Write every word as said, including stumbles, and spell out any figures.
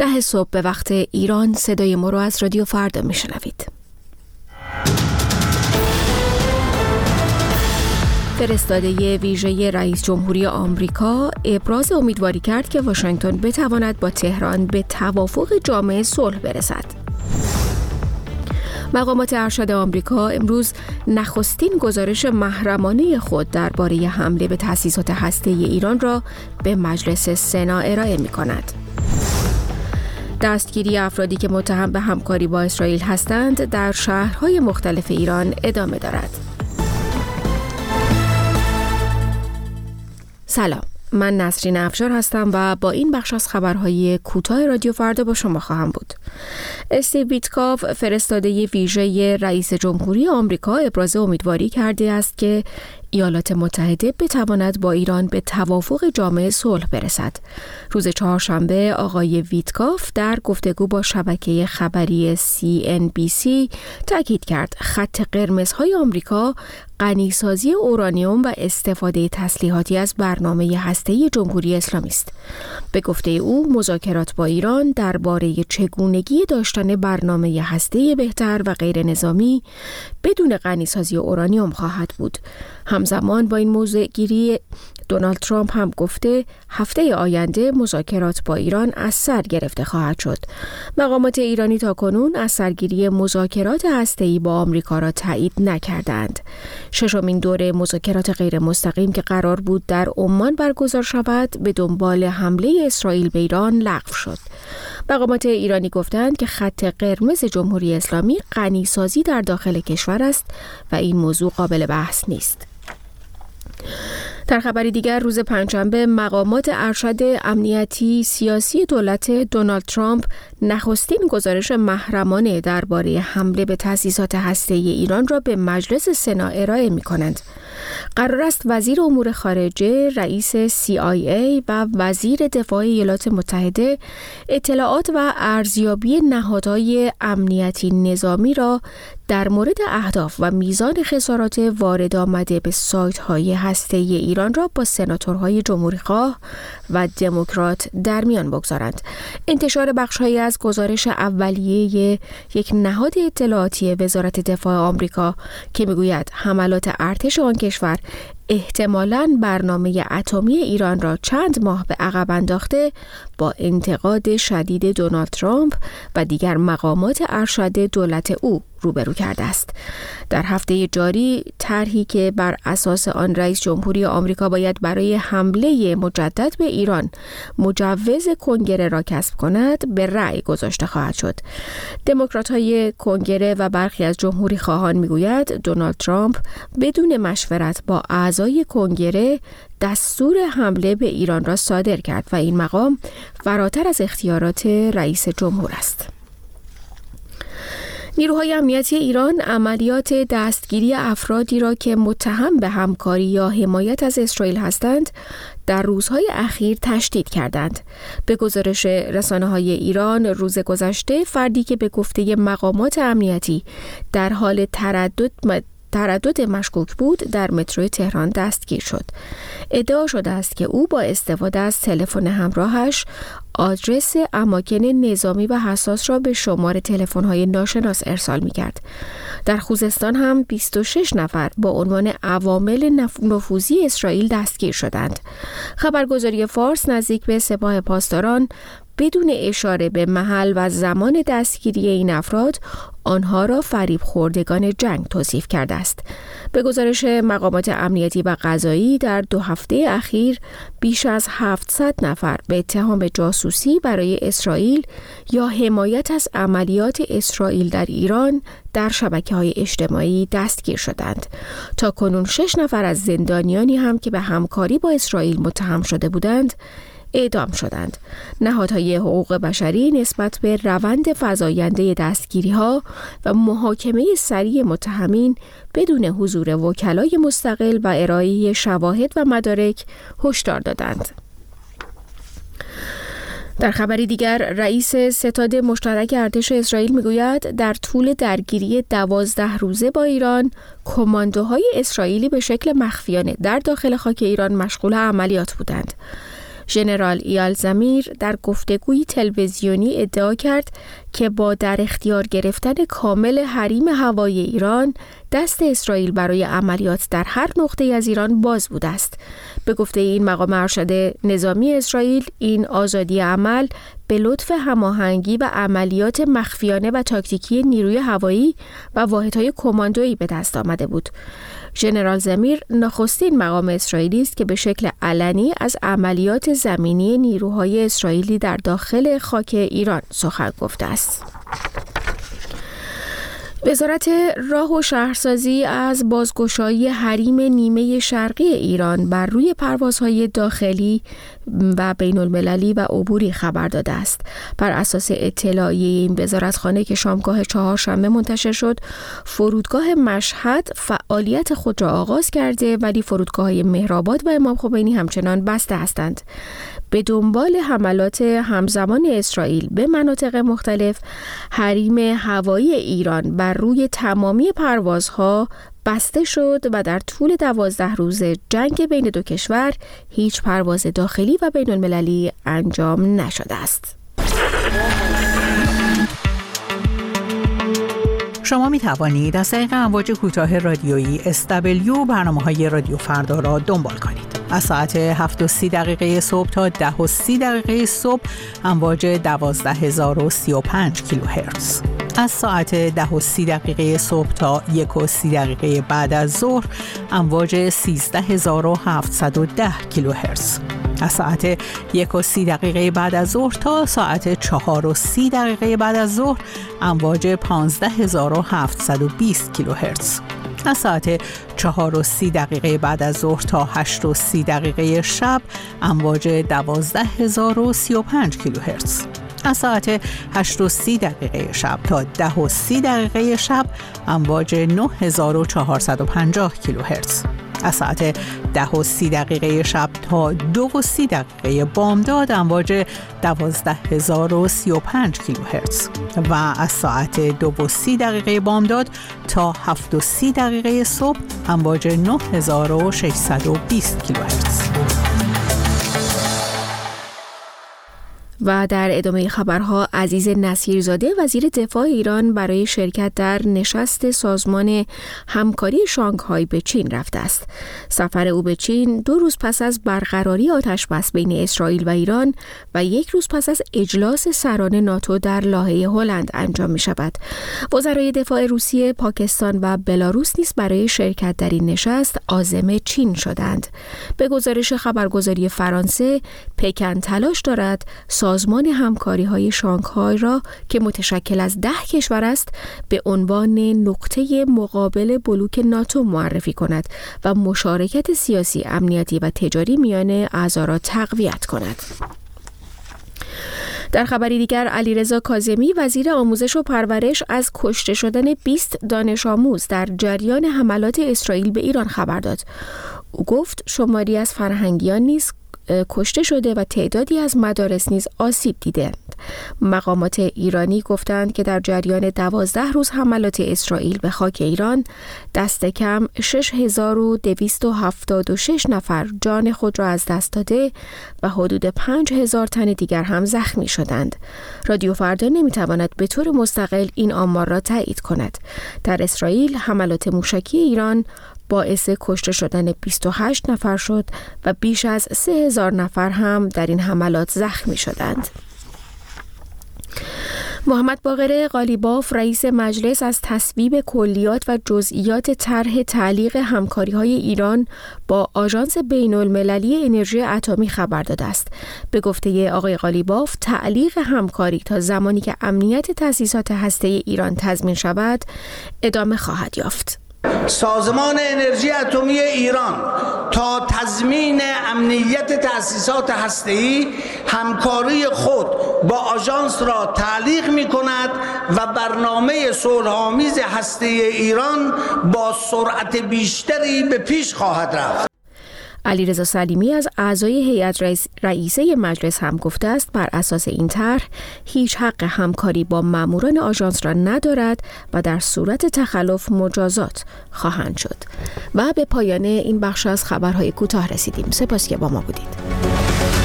ده صبح به وقت ایران صدای ما رو از رادیو فردا میشنوید. فرستاده ویژه رئیس جمهوری آمریکا ابراز امیدواری کرد که واشنگتن بتواند با تهران به توافق جامع صلح برسد. مقامات ارشد آمریکا امروز نخستین گزارش محرمانه خود درباره حمله به تأسیسات هسته‌ای ایران را به مجلس سنا ارائه می‌کند. دستگیری افرادی که متهم به همکاری با اسرائیل هستند در شهرهای مختلف ایران ادامه دارد. سلام، من نسرین افشار هستم و با این بخش از خبرهای کوتاه رادیو فردا با شما خواهم بود. استیو ویتکاف فرستاده ویژه رئیس جمهوری آمریکا ابراز امیدواری کرده است که ایالات متحده بتواند با ایران به توافق جامع صلح برسد. روز چهارشنبه آقای ویتکاف در گفتگو با شبکه خبری سی ان بی سی تاکید کرد خط قرمزهای آمریکا غنیسازی اورانیوم و استفاده تسلیحاتی از برنامه هسته‌ای جمهوری اسلامی است. به گفته او مذاکرات با ایران درباره چگونگی داشتن برنامه هسته‌ای بهتر و غیر نظامی بدون غنیسازی اورانیوم خواهد بود. همزمان با این موضوع گیری دونالد ترامپ هم گفته هفته آینده مذاکرات با ایران از سر گرفته خواهد شد. مقامات ایرانی تاکنون از سرگیری مذاکرات هسته‌ای با آمریکا را تایید نکردند. ششمین دوره مذاکرات غیر مستقیم که قرار بود در عمان برگزار شود به دنبال حمله اسرائیل به ایران لغو شد. مقامات ایرانی گفتند که خط قرمز جمهوری اسلامی غنیسازی در داخل کشور است و این موضوع قابل بحث نیست. در خبری دیگر روز پنجشنبه مقامات ارشد امنیتی سیاسی دولت دونالد ترامپ نخستین گزارش محرمانه درباره حمله به تأسیسات هسته‌ای ایران را به مجلس سنا ارائه می‌کنند. قرار است وزیر امور خارجه، رئیس سی آی ای و وزیر دفاع ایالات متحده اطلاعات و ارزیابی نهادهای امنیتی نظامی را در مورد اهداف و میزان خسارات وارد آمده به سایت‌های هسته‌ای ایران را با سناتورهای جمهوری‌خواه و دموکرات در میان بگذارند. انتشار بخش‌هایی از گزارش اولیه یک نهاد اطلاعاتی وزارت دفاع آمریکا که می‌گوید حملات ارتش آن کشور احتمالاً برنامه اتمی ایران را چند ماه به عقب انداخته با انتقاد شدید دونالد ترامپ و دیگر مقامات ارشد دولت او روبرو کرده است. در هفته جاری طرحی که بر اساس آن رئیس جمهوری آمریکا باید برای حمله مجدد به ایران مجوز کنگره را کسب کند به رأی گذاشته خواهد شد. دموکرات‌های کنگره و برخی از جمهوری خواهان میگوید دونالد ترامپ بدون مشورت با اعضای کنگره دستور حمله به ایران را صادر کرد و این مقام فراتر از اختیارات رئیس جمهور است. نیروهای امنیتی ایران عملیات دستگیری افرادی را که متهم به همکاری یا حمایت از اسرائیل هستند در روزهای اخیر تشدید کردند. به گزارش رسانه‌های ایران روز گذشته فردی که به گفته مقامات امنیتی در حال تردد تردد مشکوک بود در مترو تهران دستگیر شد. ادعا شده است که او با استفاده از تلفن همراهش آدرس اماکن نظامی و حساس را به شماره تلفن‌های ناشناس ارسال می‌کرد. در خوزستان هم بیست و شش نفر با عنوان عوامل نفوذی اسرائیل دستگیر شدند. خبرگزاری فارس نزدیک به سپاه پاسداران بدون اشاره به محل و زمان دستگیری این افراد آنها را فریب خوردگان جنگ توصیف کرده است. به گزارش مقامات امنیتی و قضایی در دو هفته اخیر بیش از هفتصد نفر به اتهام جاسوسی برای اسرائیل یا حمایت از عملیات اسرائیل در ایران در شبکه‌های اجتماعی دستگیر شدند. تا کنون شش نفر از زندانیانی هم که به همکاری با اسرائیل متهم شده بودند اعدام شدند. نهادهای حقوق بشری نسبت به روند فزاینده دستگیری‌ها و محاکمه سریع متهمین بدون حضور وکلای مستقل و ارائه شواهد و مدارک هشدار دادند. در خبری دیگر رئیس ستاد مشترک ارتش اسرائیل میگوید در طول درگیری دوازده روزه با ایران کماندوهای اسرائیلی به شکل مخفیانه در داخل خاک ایران مشغول عملیات بودند. ژنرال ایال زمیر در گفتگوی تلویزیونی ادعا کرد که با در اختیار گرفتن کامل حریم هوایی ایران، دست اسرائیل برای عملیات در هر نقطه از ایران باز بوده است. به گفته این مقام ارشد نظامی اسرائیل، این آزادی عمل به لطف هماهنگی و عملیات مخفیانه و تاکتیکی نیروی هوایی و واحدهای کماندویی به دست آمده بود. ژنرال زمیر نخستین مقام اسرائیلی است که به شکل علنی از عملیات زمینی نیروهای اسرائیلی در داخل خاک ایران سخن گفته است. وزارت راه و شهرسازی از بازگشایی حریم نیمه شرقی ایران بر روی پروازهای داخلی و بین المللی و عبوری خبر داده است. بر اساس اطلاعیه این وزارتخانه که شامگاه چهارشنبه منتشر شد، فرودگاه مشهد فعالیت خود را آغاز کرده، ولی فرودگاه‌های مهرآباد و امام خمینی همچنان بسته هستند. به دنبال حملات همزمان اسرائیل به مناطق مختلف، حریم هوایی ایران بر روی تمامی پروازها بسته شد و در طول دوازده روز جنگ بین دو کشور هیچ پرواز داخلی و بین المللی انجام نشده است. شما می توانید از طریق امواج کوتاه رادیویی اس دبلیو برنامه‌های رادیو فردا را دنبال کنید. از ساعت هفت و سی دقیقه صبح تا ده و سی دقیقه صبح امواج دوازده هزار و سی و پنج کیلوهرتز. از ساعت ده و سی دقیقه صبح تا یک و سی دقیقه بعد از ظهر امواج سیزده هزار و هفتصد و ده کیلوهرتز. از ساعت یک و سی دقیقه بعد از ظهر تا ساعت چهار و سی دقیقه بعد از ظهر امواج پانزده هزار و هفتصد و بیست کیلوهرتز. از ساعت چهار و سی دقیقه بعد از ظهر تا هشت و سی دقیقه شب امواج دوازده هزار و سی و پنج کیلوهرتز. از ساعت هشت و سی دقیقه شب تا ده و سی دقیقه شب امواج نه هزار و چهارصد و پنجاه کیلوهرتز. از ساعت ده و سی دقیقه شب تا دو و سی دقیقه بامداد امواج دوازده هزار و سی و پنج کیلوهرتز و از ساعت دو و سی دقیقه بامداد تا هفت و سی دقیقه صبح امواج نه هزار و ششصد و بیست کیلوهرتز. و در ادامه خبرها، عزیز نصیرزاده وزیر دفاع ایران برای شرکت در نشست سازمان همکاری شانگهای به چین رفته است. سفر او به چین دو روز پس از برقراری آتشبس بین اسرائیل و ایران و یک روز پس از اجلاس سران ناتو در لاهه هلند انجام می شود. وزرای دفاع روسیه، پاکستان و بلاروس نیز برای شرکت در این نشست عازم چین شدند. به گزارش خبرگزاری فرانسه، پکن تلاش دارد سازمان همکاری‌های شانگهای را که متشکل از ده کشور است به عنوان نقطه مقابل بلوک ناتو معرفی کند و مشارکت سیاسی، امنیتی و تجاری میان اعضا را تقویت کند. در خبری دیگر، علیرضا کاظمی وزیر آموزش و پرورش از کشته شدن بیست دانش آموز در جریان حملات اسرائیل به ایران خبر داد. او گفت شماری از فرهنگیان نیز کشته شده و تعدادی از مدارس نیز آسیب دیدند. مقامات ایرانی گفتند که در جریان دوازده روز حملات اسرائیل به خاک ایران دست کم شش هزار و دویست و هفتاد و شش نفر جان خود را از دست داده و حدود پنج هزار تن دیگر هم زخمی شدند. رادیو فردا نمیتواند به طور مستقل این آمار را تایید کند. در اسرائیل حملات موشکی ایران باعث کشته شدن بیست و هشت نفر شد و بیش از سه هزار نفر هم در این حملات زخمی شدند. محمد باقر قالیباف رئیس مجلس از تصویب کلیات و جزئیات طرح تعلیق همکاری‌های ایران با آژانس بین‌المللی انرژی اتمی خبر داده است. به گفته آقای قالیباف، تعلیق همکاری تا زمانی که امنیت تأسیسات هسته‌ای ایران تضمین شود ادامه خواهد یافت. سازمان انرژی اتمی ایران تا تضمین امنیت تأسیسات هسته‌ای همکاری خود با آژانس را تعلیق می‌کند و برنامه صلح‌آمیز هسته‌ای ایران با سرعت بیشتری به پیش خواهد رفت. علیرضا سلیمی از اعضای هیئت رئیس رئیسه مجلس هم گفته است بر اساس این طرح هیچ حق همکاری با ماموران آژانس را ندارد و در صورت تخلف مجازات خواهند شد. و به پایان این بخش از خبرهای کوتاه رسیدیم. سپاس که با ما بودید.